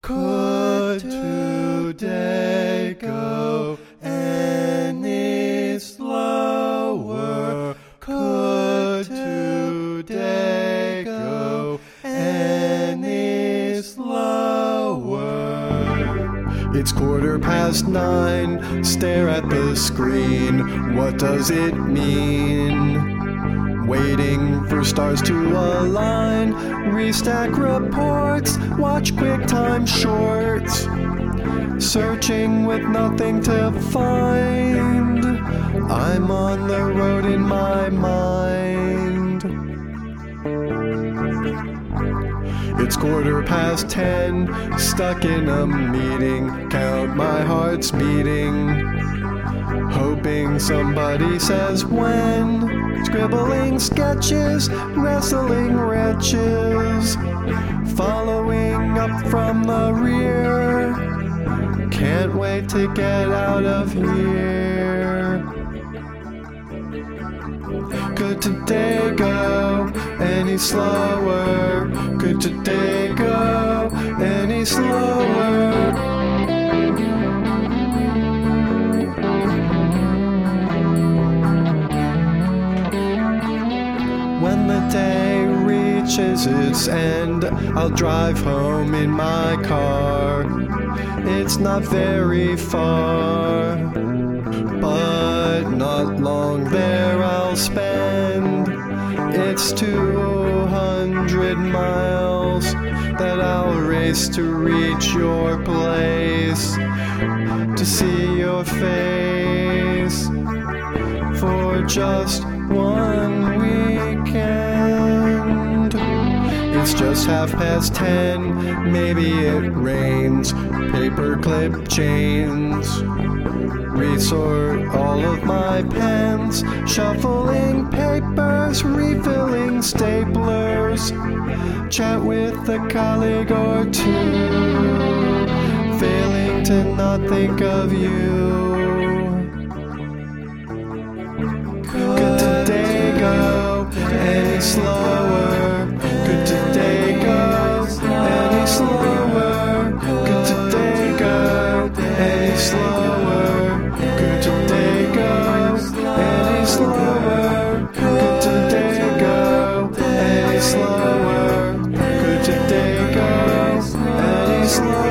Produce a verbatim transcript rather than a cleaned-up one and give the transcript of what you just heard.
Could today go any slower? Could today go any slower? It's quarter past nine, stare at the screen. What does it mean? Waiting for stars to align, restack reports, watch QuickTime shorts, searching with nothing to find. I'm on the road in my mind. It's quarter past ten, stuck in a meeting, count my heart's beating, hoping somebody says when. Scribbling sketches, wrestling wretches, following up from the rear. Can't wait to get out of here. Could today go any slower? Could today go any slower? When the day reaches its end, I'll drive home in my car. It's not very far, but not long there I'll spend. It's two hundred miles that I'll race to reach your place, to see your face for just one weekend. It's just half past ten, maybe it rains, paperclip chains, resort all of my pens, shuffling papers, refilling staplers, chat with a colleague or two, failing to not think of you. Could today go any slower? Could today go any slower? Could today go any slower? Could today go any slower? Could today go any slower? Could today go any slower?